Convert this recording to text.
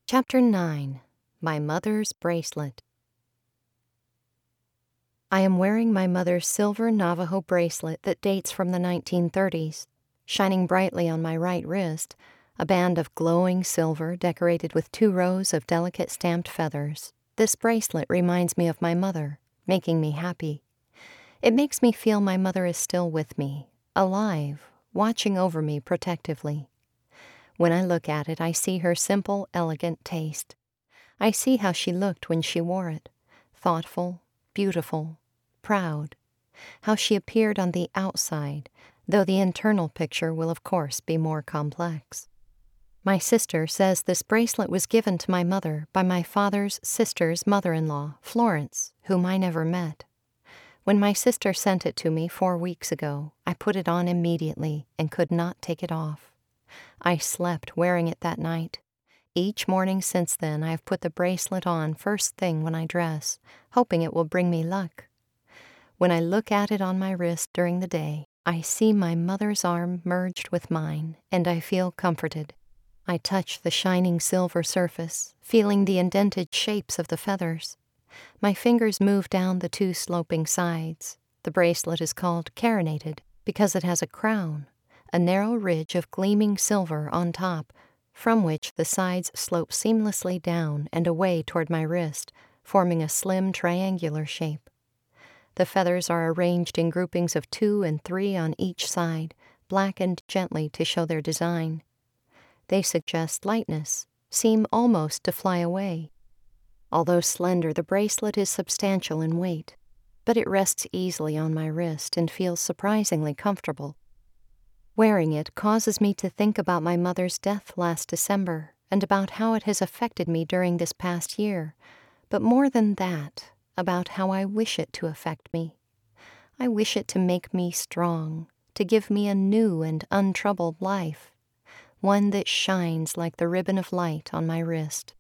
Chapter 9. My Mother's Bracelet. I am wearing my mother's silver Navajo bracelet that dates from the 1930s. Shining brightly on my right wrist, a band of glowing silver decorated with 2 rows of delicate stamped feathers. This bracelet reminds me of my mother, making me happy. It makes me feel my mother is still with me, alive, watching over me protectively. When I look at it, I see her simple, elegant taste. I see how she looked when she wore it, thoughtful, beautiful, proud. How she appeared on the outside, though the internal picture will of course be more complex. My sister says this bracelet was given to my mother by my father's sister's mother-in-law, Florence, whom I never met. When my sister sent it to me 4 weeks ago, I put it on immediately and could not take it off. I slept wearing it that night. Each morning since then I have put the bracelet on first thing when I dress, hoping it will bring me luck. When I look at it on my wrist during the day, I see my mother's arm merged with mine, and I feel comforted. I touch the shining silver surface, feeling the indented shapes of the feathers. My fingers move down the 2 sloping sides. The bracelet is called carinated because it has a crown, a narrow ridge of gleaming silver on top, from which the sides slope seamlessly down and away toward my wrist, forming a slim triangular shape. The feathers are arranged in groupings of 2 and 3 on each side, blackened gently to show their design. They suggest lightness, seem almost to fly away. Although slender, the bracelet is substantial in weight, but it rests easily on my wrist and feels surprisingly comfortable. Wearing it causes me to think about my mother's death last December and about how it has affected me during this past year, but more than that, about how I wish it to affect me. I wish it to make me strong, to give me a new and untroubled life, one that shines like the ribbon of light on my wrist.